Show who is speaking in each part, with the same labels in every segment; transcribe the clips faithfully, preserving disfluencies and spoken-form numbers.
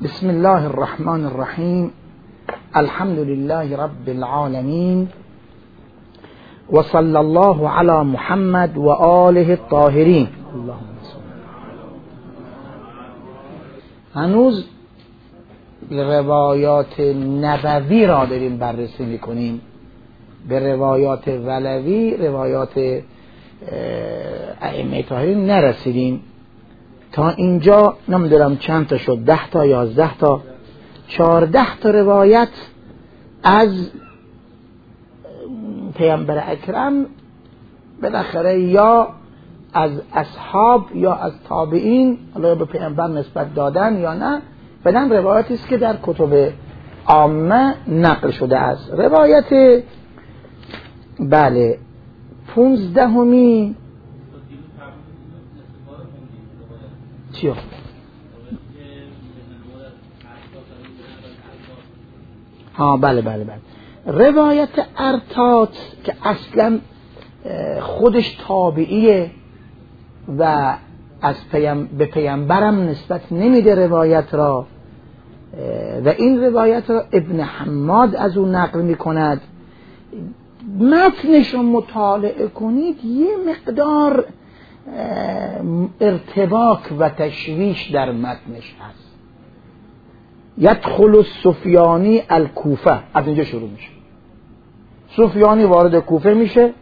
Speaker 1: بسم الله الرحمن الرحیم. الحمد لله رب العالمین و صلی الله علی محمد و آله الطاهرین. هنوز روایات نبوی را داریم بررسی میکنیم، به روایات ولوی، روایات ائمه طاهرین نرسیدیم. تا اینجا نمیدونم چند تا شد، ده تا یازده تا چهارده تا روایت از پیامبر اکرم بالاخره یا از اصحاب یا از تابعین، حالا به پیامبر نسبت دادن یا نه، بدن روایتی است که در کتب عامه نقل شده است. روایت بله پونزدهمی چیو؟ ها بله بله بله روایت ارتات که اصلا خودش تابعیه و از پیم به پیامبرم نسبت نمیده روایت را، و این روایت را ابن حماد از اون نقل میکند. متنش رو مطالعه کنید، یه مقدار ارتباک و تشویش در متنش هست. یدخل السفیانی الکوفه، از اینجا شروع میشه. سفیانی وارد کوفه میشه.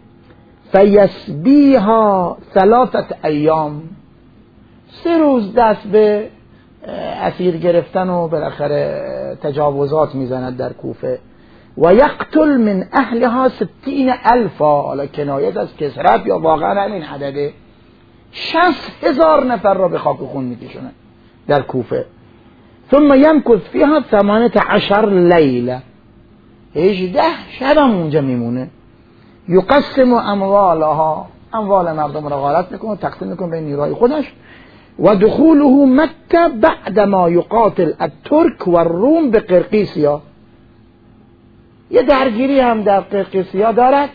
Speaker 1: فیسبیها ثلاثت ایام، سه روز دست به اسیر گرفتن و بالاخره تجاوزات میزند در کوفه. و یقتل من اهلها ستین الفا، حالا کنایت از کسرت یا واقعا همین عدده، شصت هزار نفر را به خاک خون میکشونه در کوفه. ثم یمکث فیها ثمانیة عشر لیله، هجده شب هم اونجا میمونه. یقسم اموالها، اموال مردم را غارت میکنه، تقسیم میکنه بین نیروهای خودش. و دخوله مکه بعد ما یقاتل الترک و الروم به قرقیسیا، یه درگیری هم در قرقیسیا دارد.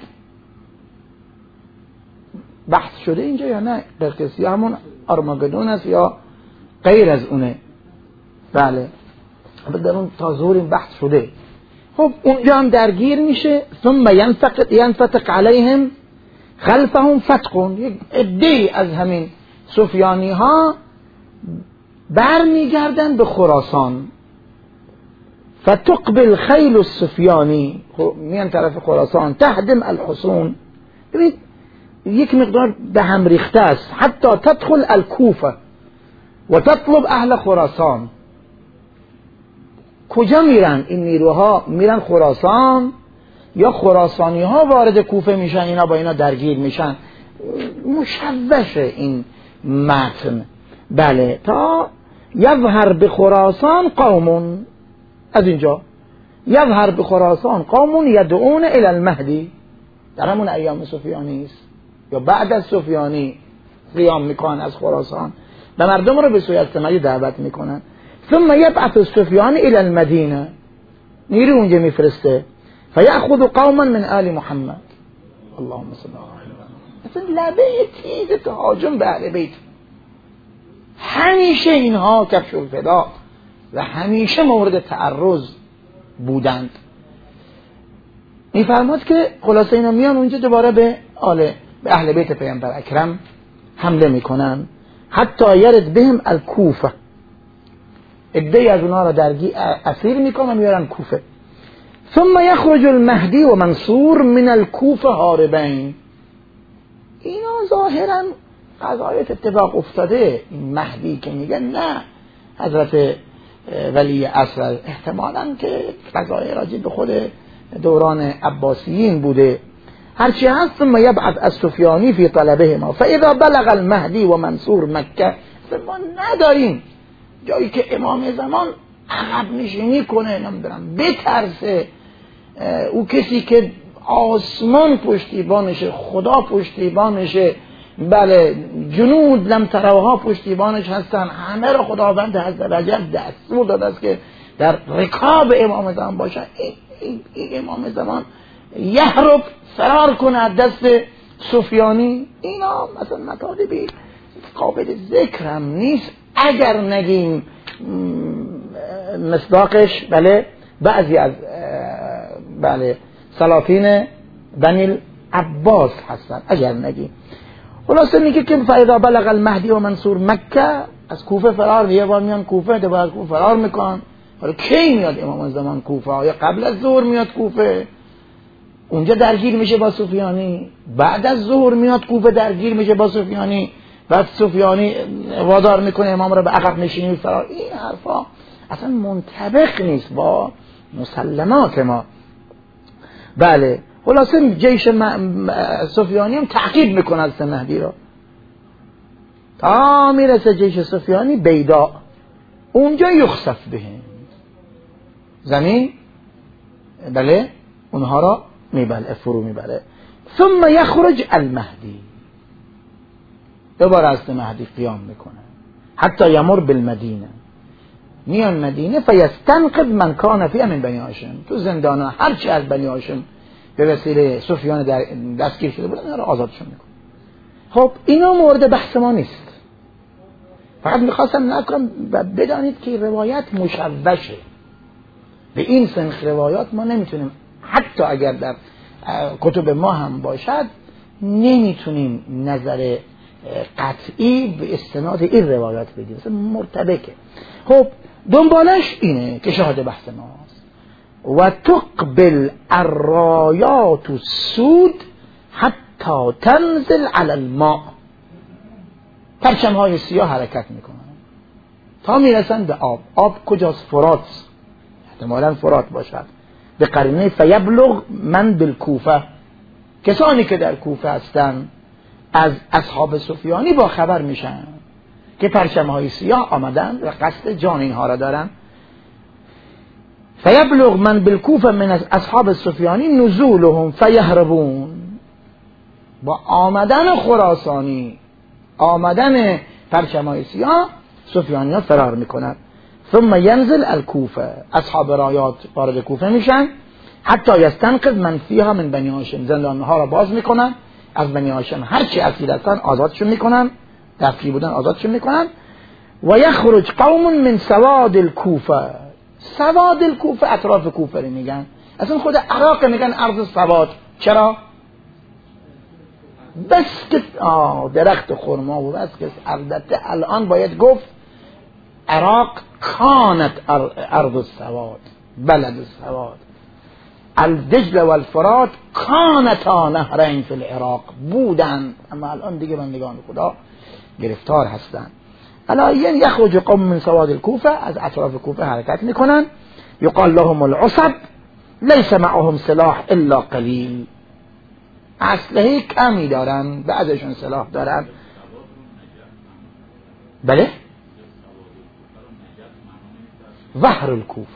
Speaker 1: بحث شده اینجا یا نه؟ قرقیسیا همون آرماگدون است یا غیر از اونه؟ بله در اون تا زور این بحث شده. خب اونجا هم درگیر میشه. ثم ینفتق ینفتق علیهم خلفهم فتقون، یک عده‌ای از همین سفیانی ها بر میگردن به خراسان. فتقبل خیل السفیانی، میان طرف خراسان. تهدم الحصون، ببینید یک مقدار به هم ریخته است. حتی تدخل الکوفه و تطلب اهل خراسان. کجا میرن این نیروها؟ میرن خراسان یا خراسانی ها وارد کوفه میشن، اینا با اینا درگیر میشن. مشوشه این متن. بله تا یظهر به خراسان قوم، از اینجا یظهر به خراسان قوم یدعون الی المهدی، در همون ایام سفیانی است یا بعد از سفیانی قیام میکنن از خراسان و مردم رو به سوی مدینه دعوت میکنن. ثم یبعث السفیانی الی المدینه، نیرو اونجا میفرسته. فیأخذ قوما من آل محمد، اللهم صل علی محمد. اصلا لبه تیز تهاجم به اهل بیت. همیشه اینها کفش الفدا و همیشه مورد تعرض بودند. میفرماد که خلاصه اینا میان اونجا دوباره به آل به اهل بیت پیامبر اکرم حمله میکنن. حتی یرد بهم الکوفه، عده‌ای از اونها را درگیر اسیر میکنن میارن کوفه. ثم یخرج المهدی و منصور من الکوفه هاربین. اینا ظاهرا قضایت اتفاق افتاده. این مهدی که میگن نه حضرت ولی اصل، احتمالاً که قضای راجع به خود دوران عباسیین بوده. هرچی هست. ثم یبعث السفیانی فی طلبهما فاذا بلغ المهدی و منصور مکه. ما نداریم جایی که امام زمان عقب نشینی کنه، نمیدونم بترسه. او کسی که آسمان پشتیبانشه، خدا پشتیبانشه، بله جنود لم تروها پشتیبانش هستن، همه را خداوند عزوجل دستور داده است که در رکاب امام زمان باشن. این, این, این امام زمان یهرب فرار کنه از دست سفیانی. اینا مثلا مطالبی قابل ذکر هم نیست اگر نگیم مصداقش بله بعضی از بله سلاطین بنی عباس هستن اگر نگی. خلاصه میگه که فاذا بلغ المهدی و منصور مکه، از کوفه فرار، یه بار میان کوفه، دوباره از کوفه فرار میکنن. حالا کی میاد امام زمان کوفه؟ یا قبل از ظهر میاد کوفه اونجا درگیر میشه با سفیانی، بعد از ظهر میاد کوفه درگیر میشه با سفیانی، بعد سفیانی وادار میکنه امام رو به عقب نشینی فرار. این حرفا اصلا منطبق نیست با مسلمات ما. بله خلاصه جیش سفیانی هم تعقیب میکنه از مهدی را تا میرسه جیش سفیانی بیدا، اونجا یخسف بهم، زمین بله اونها را میبله، فرو میبره. ثم یخرج المهدی، دوباره از مهدی قیام میکنه حتی یمر بالمدینه، میان مدینه فیستنقذ من کان فیها من بنی هاشم، تو زندان هرچی از بنی هاشم به وسیله سفیان در دستگیر شده بودن اینا رو آزادشون میکنه. خب اینا مورد بحث ما نیست، فقط میخواستم نکنم و بدانید که روایت مشوشه. به این سنخ روایات ما نمیتونیم، حتی اگر در کتب ما هم باشد نمیتونیم نظر قطعی به استناد این روایات بدیم، مثلا مرتبکه. خب دنبالش اینه که شاهد بحث ماست. و تقبل الرایات السود حتی تنزل علی الماء، پرچم های سیاه حرکت میکنن تا میرسن به آب. آب کجاست؟ فرات، احتمالاً فرات باشد. به قرینه فیبلغ من بالکوفه، کسانی که در کوفه هستن از اصحاب سفیانی با خبر میشن که پرچم های سیاه آمدن و قصد جان اینها را دارن. فیبلغ من بالکوفه من از اصحاب سفیانی نزولهم فیهربون، با آمدن خراسانی، آمدن پرچم های سیاه، سفیانی ها فرار میکنن. ثم ینزل الکوفه، اصحاب رایات وارد کوفه میشن حتی یستنقذ من فیها من بنی هاشم، زندانها را باز میکنن از بنی هاشم، هرچی اسیر هستن آزادشون میکنن، دستگیر بودن آزادشون میکنن. و یخرج قوم من سواد الکوفه، سواد الکوفه اطراف کوفه رو میگن، اصلا خود عراق میگن ارض سواد. چرا؟ بس که درخت خرما و بس که البته الان باید گفت عراق کانت ارض السواد بلد السواد، الدجله و الفرات کانتا نهرین فی العراق، بودن اما الان دیگه بندگان خدا گرفتار هستن. الان یخرج قوم من سواد الکوفه، از اطراف کوفه حرکت میکنن. یقال لهم العصب لیس معهم سلاح الا قلیل، اسلحه کمی دارن، بعضشون سلاح دارن. بله ظهر الکوفه،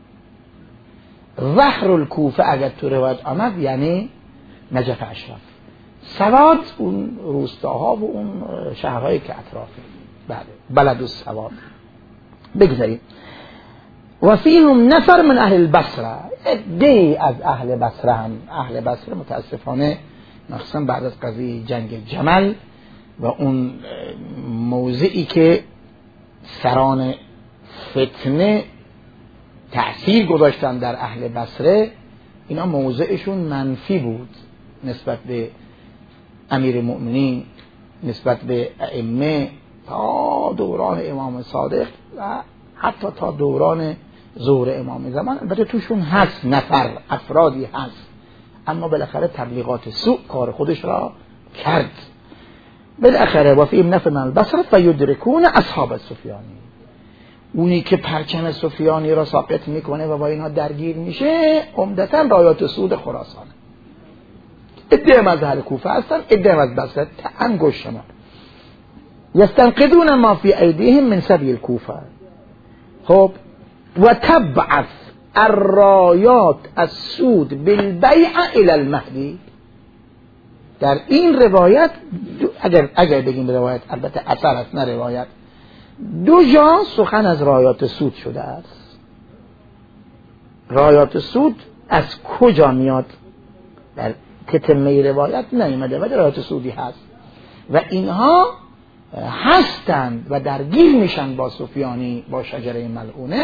Speaker 1: ظهر الکوفه اگر تو روایت آمد یعنی نجف اشرف، سواد اون روستاها و اون شهرهایی که اطرافه. بله بلد السواد. بگذاریم و فیهم نفر من اهل البصره، عده‌ای از اهل بصره هم، اهل بصره متاسفانه مخصوصا بعد از قضیه جنگ جمل و اون موضعی که سران فتنه تأثیر گذاشتن در اهل بصره، اینا موضعشون منفی بود نسبت به امیر مؤمنین، نسبت به ائمه تا دوران امام صادق و حتی تا دوران ظهور امام زمان. البته توشون هست نفر افرادی هست، اما بالاخره تبلیغات سوء کار خودش را کرد. بالاخره و فیهم نفر من البصره فیدرکون اصحاب سفیانی، اونی که پرچم سفیانی را ساقط میکنه و با اینها درگیر میشه عمدتاً رایات سود خراسان. ادعا از اهل کوفه هستن، ادعا از بصره، انگشت شما. یستنقذون ما فی ایدیهم من سبی الکوفه. خب و تبعث الرایات السود بالبیع الی المهدی. در این روایت اگر اگر بگیم روایت، البته اثر است نه روایت، دو جا سخن از رایات سود شده است. رایات سود از کجا میاد؟ در تتمه روایت نیامده ولی رایات سودی هست و اینها هستند و درگیر میشن با سفیانی، با شجره ملعونه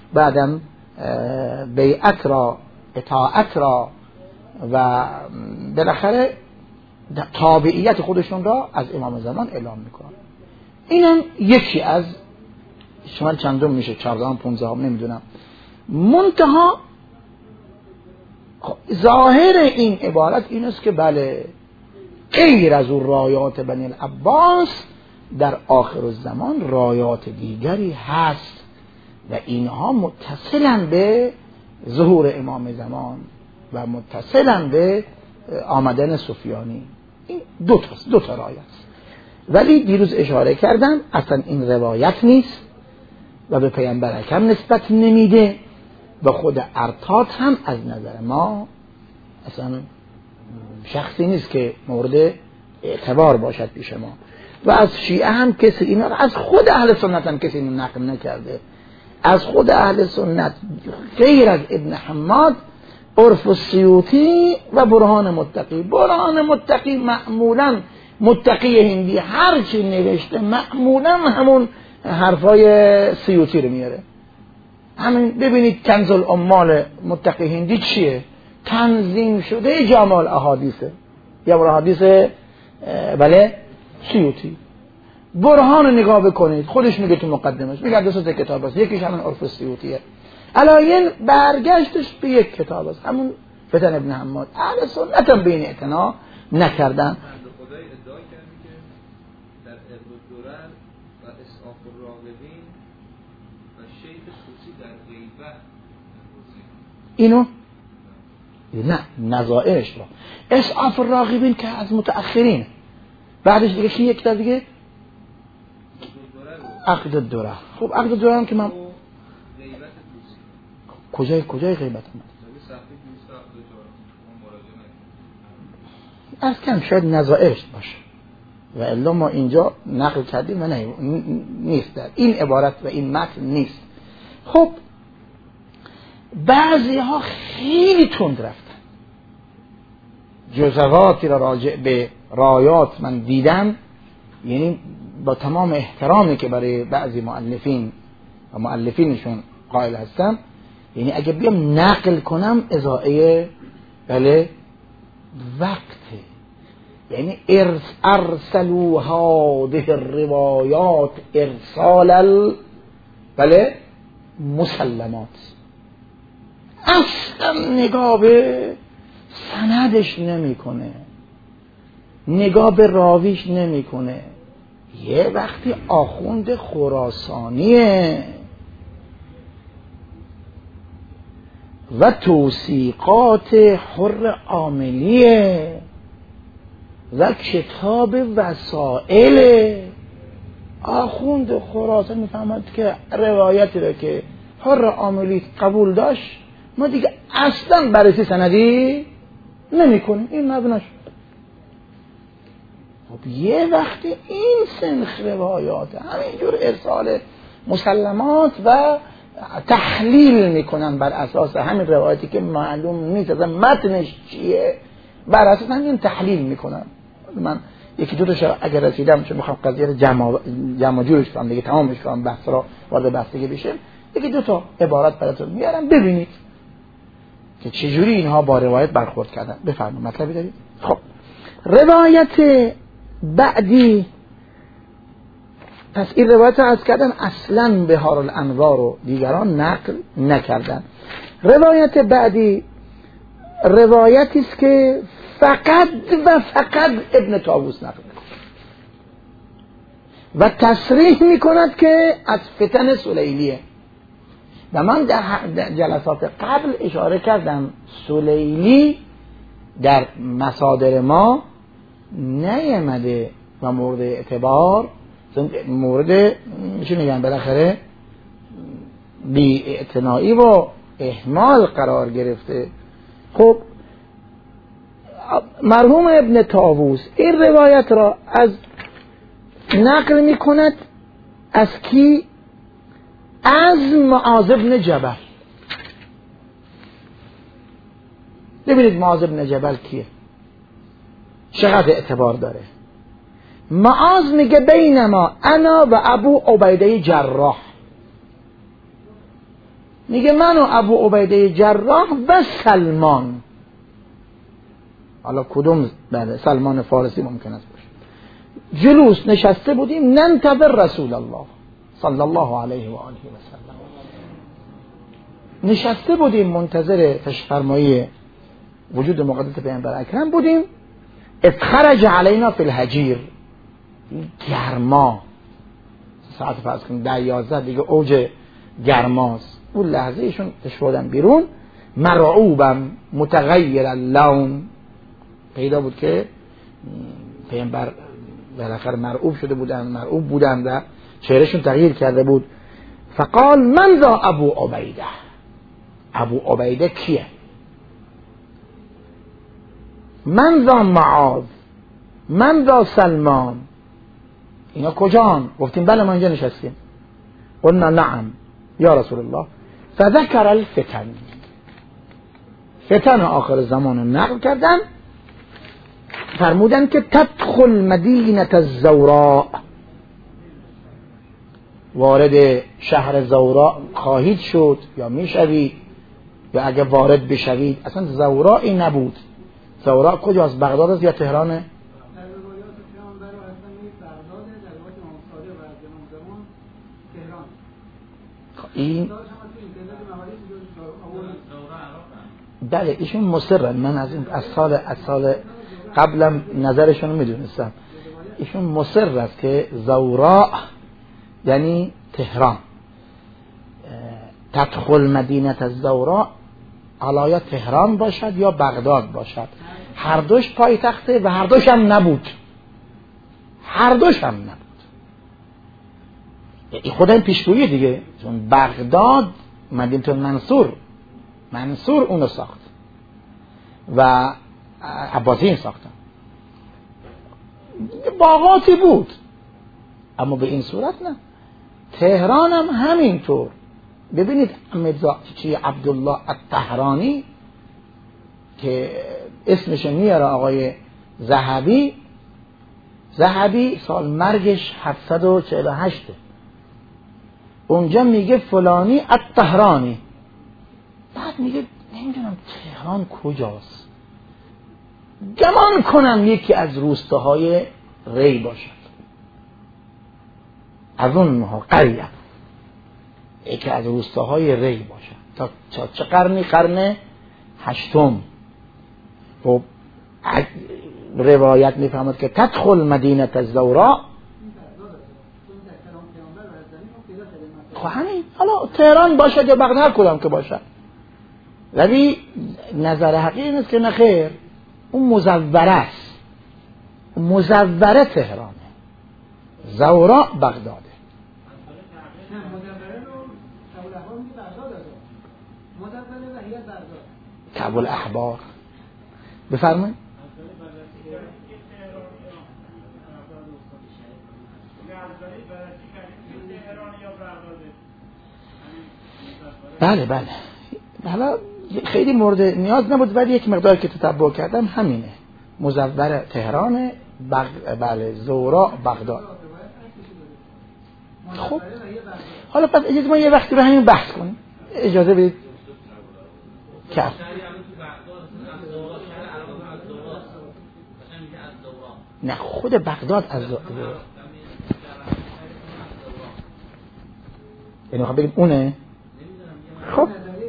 Speaker 1: بعدم بیعت را، اطاعت را و بالاخره تابعیت خودشون را از امام زمان اعلام میکنن. اینم یکی از شمال چندم میشه، چهاردهم پونزدهم نمیدونم. منتها ظاهر این عبارت این است که بله غیر از اون رایات بنی العباس در آخر الزمان رایات دیگری هست و اینها متصلن به ظهور امام زمان و متصلن به آمدن سفیانی. این دو تا دو تا رایت است. ولی دیروز اشاره کردم اصلا این روایت نیست و به پیامبر اکرم نسبت نمیده و خود ارتاد هم از نظر ما اصلا شخصی نیست که مورد اعتبار باشد پیش ما و از شیعه هم کسی اینا رو، از خود اهل سنت هم کسی اینو نقل نکرده. از خود اهل سنت غیر از ابن حماد، عرف السیوطی و برهان متقی. برهان متقی معمولا متقی هندی هر چی نوشته معمولا همون حرفای سیوطی رو میاره. همین ببینید کنز العمال متقی هندی چیه؟ تنظیم شده جامع الاحادیثه یا احادیث بله سیوطی. برهان رو نگاه بکنید، خودش میگه تو مقدمش، میگه دو تا کتاب است، یکیش همون عرف السیوطیه. علاین برگشتش به یک کتاب است، همون فتن ابن حماد. اهل سنت هم به این اعتنا نکردن.
Speaker 2: خدای ادعا کردی که در ابن الدرر و اسعاف الراغبین و شیخ طوسی در غیبت
Speaker 1: اینو نه نظائرش را اسعاف الراغبین که از متأخرین، بعدش دیگه کی یک تا دیگه عقد الدره. خب عقد الدره هم که من کجای کجای غیبت هم از کم شاید نظائرش باشه و الا ما اینجا نقل کردیم و نه نیست در این عبارت و این متن نیست. خب بعضی ها خیلی تند رفتن، جزواتی را راجع به رایات من دیدم، یعنی با تمام احترامی که برای بعضی مؤلفین و مؤلفینشون قائل هستم، یعنی اگه بیام نقل کنم ازائه بله وقته، یعنی ارس ارسلوا هذه الروایات ارسال ال بله مسلمات. اصلا نگاه به سندش نمیکنه، نگاه به راویش نمیکنه. یه وقتی آخوند خراسانیه و توثیقات حر عاملیه و کتاب وسائل. آخوند خراسان میفهمد که روایتی رو که حر عاملی قبول داشت ما دیگه اصلا بررسی سندی نمی کنیم، این مبناش. خب یه وقتی این سنخ روایات همینجور ارسال مسلمات و تحلیل میکنن بر اساس همین روایتی که معلوم نیست اصلا متنش چیه، بر اساس همین تحلیل میکنن. من یکی دو تا اگر رسیدم چون میخوام قضیه رو جمع جمع جورش کنم دیگه تمامش کنم، بحث را وارد بحث دیگه بشه، یکی دو تا عبارت براتون میارم ببینید که چجوری اینها با روایت برخورد کردن. بفرمایید مطلبی دارید؟ خب روایت بعدی، پس این روایت رو از کردن اصلا بهار الانوار و دیگران نقل نکردن. روایت بعدی روایتی است که فقط و فقط ابن طاووس نقل می‌کند و تصریح می‌کند که از فتن سلیلیه. و من در جلسات قبل اشاره کردم سلیلی در مصادر ما نیامده و مورد اعتبار، مورد میشه میگن بالاخره بی اعتنایی و اهمال قرار گرفته. خب مرحوم ابن طاووس این روایت را از نقل میکند از کی؟ از معاذ بن جبل. ببینید معاذ بن جبل کیه، چقدر اعتبار داره. معاذ میگه بینما انا و ابو عبیده جراح، میگه من و ابو عبیده جراح و سلمان، حالا کدوم بله سلمان فارسی ممکن است باشه، جلوس نشسته بودیم ننتظر رسول الله صلی الله علیه و آله و سلم، نشسته بودیم منتظر تشفرمایی وجود مقدس پیامبر اکرم بودیم. اذ خرج علینا فی الحجیر، گرما ساعت فرض کنیم ده یازده دیگه اوج گرماست، اون لحظه ایشون تشفردن بیرون، مرعوبم متغیر اللون، پیدا بود که پیامبر بالاخره مرعوب شده بودن، مرعوب بودن و چهرهشون تغییر کرده بود. فقال من ذا ابو عبیده، ابو عبیده کیه؟ من ذا معاذ، من ذا سلمان، اینا کجان؟ گفتیم بله ما اینجا نشستیم. قلنا نعم یا رسول الله. فذكر الفتن، فتن آخر زمان رو نقل کردن، فرمودن که تدخل مدینه الزوراء، وارد شهر زوراء خواهید شد یا میشوید، یا اگه وارد بشوید. اصلا زورائی نبود. زوراء کجاست؟ بغداد است یا تهرانه؟ این بله ایشون مصرن، من از این از سال از سال قبلم نظرشون رو میدونستم، ایشون مصر است که زوراء یعنی تهران. تدخل مدینه الزوراء، حالا یا تهران باشد یا بغداد باشد، هر دوش پایتخته و هر دوش هم نبود، هر دوش هم نبود. این خود این پیشگویی دیگه، چون بغداد مدینه منصور، منصور اونو ساخت و عباسیین ساختن، باغاتی بود اما به این صورت نه. تهران هم همینطور. ببینید میرزا چی عبدالله الطهرانی که اسمش میاره آقای ذهبی، ذهبی سال مرگش هفتصد و چهل و هشت، اونجا میگه فلانی الطهرانی، بعد میگه نمیدونم تهران کجاست، گمان کنم یکی از روستاهای ری باشد، از اون مها قریه، یکی از روستاهای ری باشد. تا چه قرنی؟ قرن هشتم. خب روایت میفهمد که تدخل مدینه الزوراء، خب همین، حالا تهران باشد یا بغداد کدام که باشد، ولی نظر حقیقی این است که نخیر، اون مزوره است، مزوره تهرانه، زوراء بغداده. کعب الاحبار بفرمایید. بله بله، حالا خیلی مورد نیاز نبود، ولی یک مقدار که تتبع کردم همینه، مزور تهران، بغ... بله زوراء بغداد. خب حالا پس اجازه ما یه وقتی رو همین بحث کنیم، اجازه بدید. کرد نه خود بغداد از زوراء، یعنی خب بگیم اونه. خب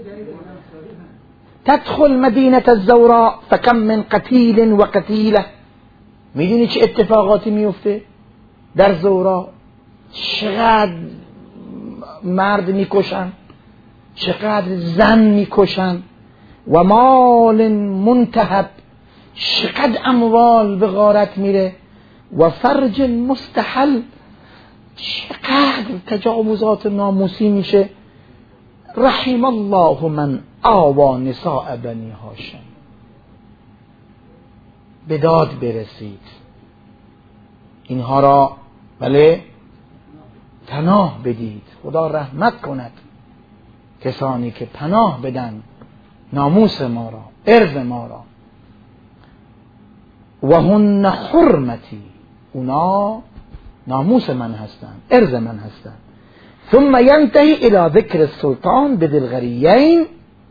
Speaker 1: تدخل مدینه الزوراء فکم من قتیل و قتیله، میدونی چه اتفاقاتی میفته در زوراء؟ چقدر مرد میکشن، چقدر زن میکشن، و مال منتهب، چقدر اموال به غارت میره، و فرج مستحل، چقدر تجاوزات ناموسی میشه. رحم الله من آوا نساء بنی هاشم، به داد برسید اینها را، بله پناه بدید، خدا رحمت کند کسانی که پناه بدن ناموس ما را، عرض ما را. و هن حرمتی، اونا ناموس من هستند، عرض من هستند. ثم ينتهي الى ذكر السلطان بذي الغريين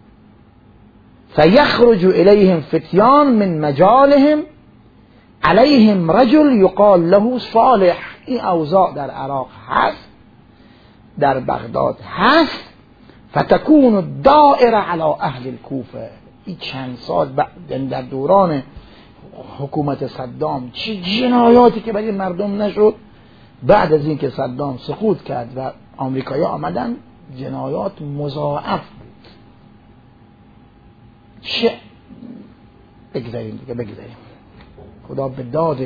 Speaker 1: فيخرج اليهم فتيان من مجالهم عليهم رجل یقال له صالح. این اوضاع در عراق هست، در بغداد هست. فتكون الدائره على اهل الكوفه. این چند سال بعد در دوران حکومت صدام چه جنایاتی که برای مردم نشد، بعد از اینکه صدام سقوط کرد و آمریکایی‌ها آمدن جنایات مضاعف بود. چه بگذاریم دیگه بگذاریم. خدا به داد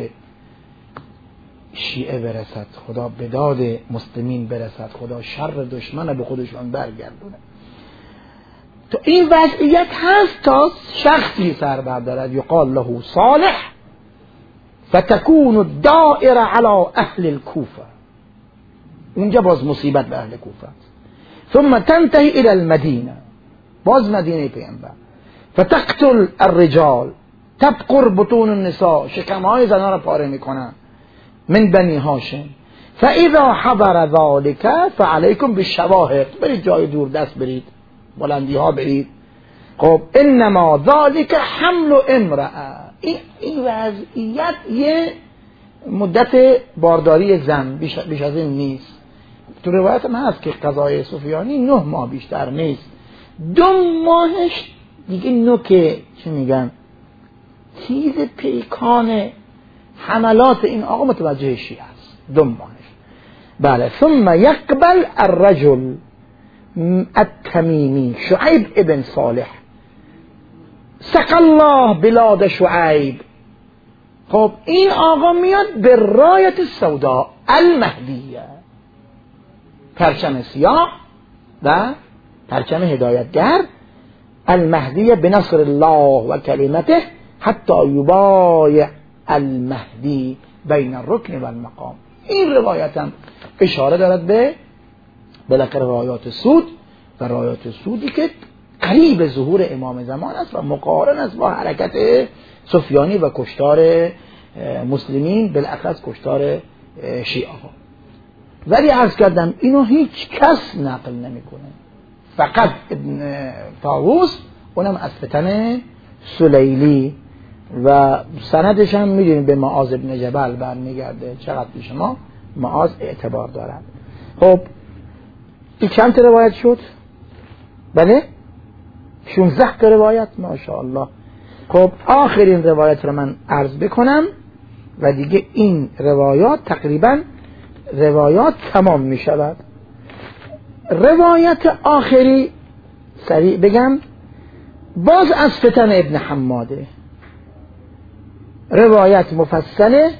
Speaker 1: شیعه برسد، خدا به داد مسلمین برسد، خدا شر دشمن به خودشان برگردونه. تو این وضعیت هست تا شخصی سر بردارد یقال له صالح فتكون الدائره على اهل الكوفه. اونجا باز مصیبت به اهل کوفه است. ثم تنتهي الى المدینه، باز مدینه پیامبر. فتقتل الرجال تبقر بطون النساء، شکمهای زنها را پاره میکنن. من بنی هاشم فاذا حضر ذلك فعليكم بالشواهق. برید جای دور دست برید، بلندی ها برید. خب انما ذلك حمل امرأه. این این وضعیت یه مدت بارداری زن، بیش, بیش از این نیست. تو روایت هم هست که قضای سفیانی نه ماه بیشتر نیست. دو ماهش دیگه نوک چی میگن تیز پیکان حملات این آقا متوجه شیعه است. دو ماهش. بله. ثم يقبل الرجل التمیمی شعیب ابن صالح سقى الله بلاد شعیب. خب این آقا میاد به رایت السوداء المهدیه، پرچم سیاه و پرچم هدایتگر، المهدیه بنصر الله و کلمته حتی یبایع المهدی بین الرکن و المقام. این روایت هم اشاره دارد به بالاخره رایات سود و رایات سودی که قریب ظهور امام زمان است و مقارن است با حرکت سفیانی و کشتار مسلمین، بالاخص کشتار شیعه ها. ولی عرض کردم اینو هیچ کس نقل نمیکنه، فقط ابن طاووس، اونم از فتن سلیلی و سندش هم میدونیم به معاذ ابن جبل برمیگرده. چقدر پیش ما معاذ اعتبار دارد. خب این چند تا روایت شد؟ بله شانزده تا روایت، ماشاءالله. خب آخرین روایت رو من عرض بکنم و دیگه این روایات تقریبا روایات تمام می شود. روایت آخری سریع بگم، باز از فتن ابن حماده. روایت مفصله.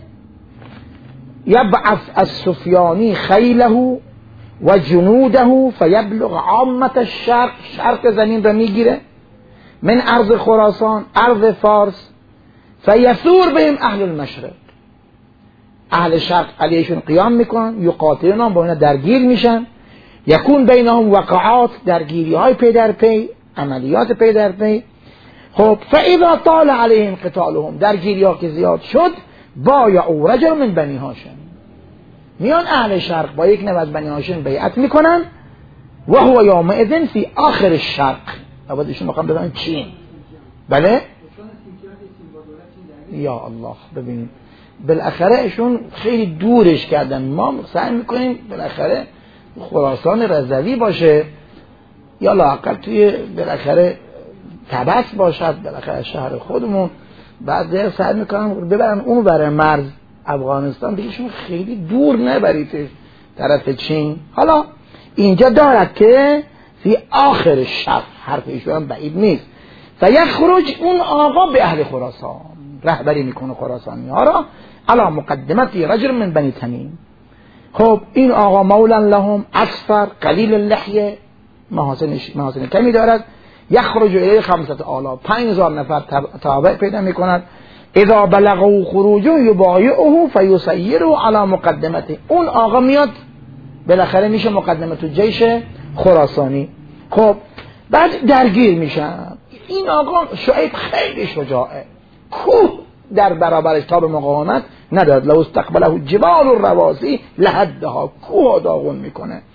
Speaker 1: یبعث السفیانی خیله و جنوده فیبلغ عامت الشرق، شرق زمین را میگیره، من ارض خراسان ارض فارس، فیثور بهم اهل المشرق، اهل شرق علیشون قیام میکنن، یقاتلون، با اینا درگیر میشن، یکون بینهم وقعات، درگیری های پی در پی، عملیات پی در پی. خب فاذا طال علیهم قتالهم، درگیری ها که زیاد شد، بایعوا رجل من بنی هاشم، میان اهل شرق با یک نفر از بنی هاشم بیعت میکنن و هو یومئذ فی آخر الشرق. اول ایشون میخوام بگن چین. بله یا الله. ببینید بالاخره ایشون خیلی دورش کردن، ما سعی میکنیم بالاخره خراسان رضوی باشه یا لااقل توی بالاخره طبس باشد، بالاخره شهر خودمون. بعد سعی میکنم ببرن اون برای مرز افغانستان، بگیشون خیلی دور نبرید طرف چین. حالا اینجا دارد که فی آخر شب، حرف ایشون هم بعید نیست. فیخرج، اون آقا به اهل خراسان رهبری میکنه خراسانی ها را، علی مقدمتی رجل من بنی تمیم. خب این آقا مولا لهم، اصفر، قلیل اللحیه، محاسن محاسن کمی دارد. یخرج الیه خمسة آلاف، پنج هزار نفر تابع پیدا میکند. اذا بلغوا خروجه یبایعه فیسیره علی مقدمته، اون آقا میاد بالاخره میشه مقدمت جیش خراسانی. خب بعد درگیر میشن. این آقا شعیب خیلی شجاعه، کوه در برابرش تاب مقاومت نداد. لو استقبله جبال الرواسی لهدها، کوه داغون میکنه.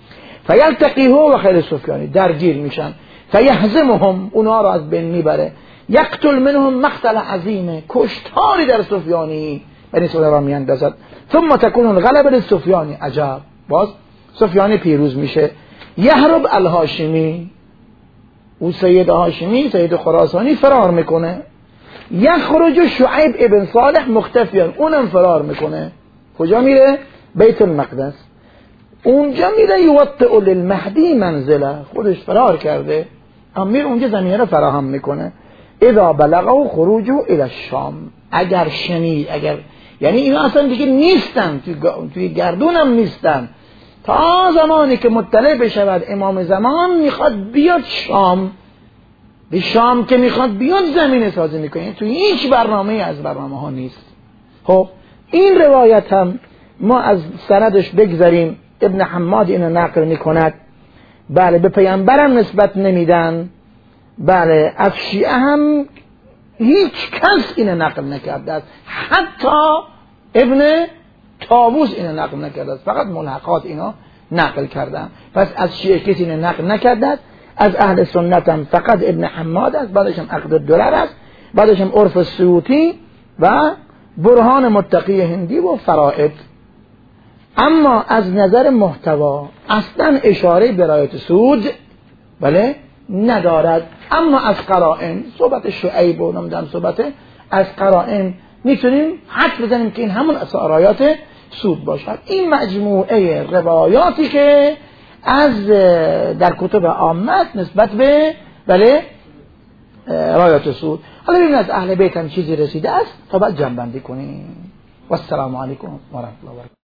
Speaker 1: فیلتقی هو و خیل سفیانی، درگیر میشن. فیهزمهم، اونها رو از بین میبره. یقتل منهم مقتل عظیمه، کشتاری در سفیانی بنی سوده را میاندازد. ثم تکون الغلبه للسفیانی، عجب، باز سفیانی پیروز میشه. یهرب الهاشمی، او سید هاشمی سید خراسانی فرار میکنه. یخرج شعیب ابن صالح مختفیان، اونم فرار میکنه. کجا میره؟ بیت المقدس. اونجا میره یوطئ للمهدی منزله، خودش فرار کرده، امیر اونجا زمینه رو فراهم میکنه. اذا بلغوا خروجه الى الشام، اگر شنید، اگر یعنی اینا اصلا دیگه نیستن، توی, توی گردون هم نیستن، تا زمانی که مطلع بشود امام زمان میخواد بیاد شام. به شام که میخواد بیاد زمینه سازی میکنه، توی هیچ برنامه از برنامه ها نیست. خب این روایت هم ما از سندش بگذاریم. ابن حماد اینو نقل میکند. بله، به پیامبرم نسبت نمیدن. بله، از شیعه هم هیچ کس اینو نقل نکرده است، حتی ابن طاووس اینو نقل نکرده است، فقط ملحقات اینا نقل کردن. پس از شیعه کسی اینو نقل نکرده است. از اهل سنت هم فقط ابن حماد است، بعدش هم عقد الدرر است، بعدش هم عرف السیوطی و برهان متقی هندی و فرائد. اما از نظر محتوا اصلا اشاره به رایت سود بله ندارد. اما از قرائن، صحبت شعیب و نمیدونم صحبت از قرائن میتونیم حد بزنیم که این همون رایات سود باشد. این مجموعه روایاتی که از در کتب عامه نسبت به بله رایات سود. حالا ببینید از اهل بیت هم چیزی رسیده است تا بعد جمع بندی کنیم. و السلام علیکم و رحمت الله و برکاته.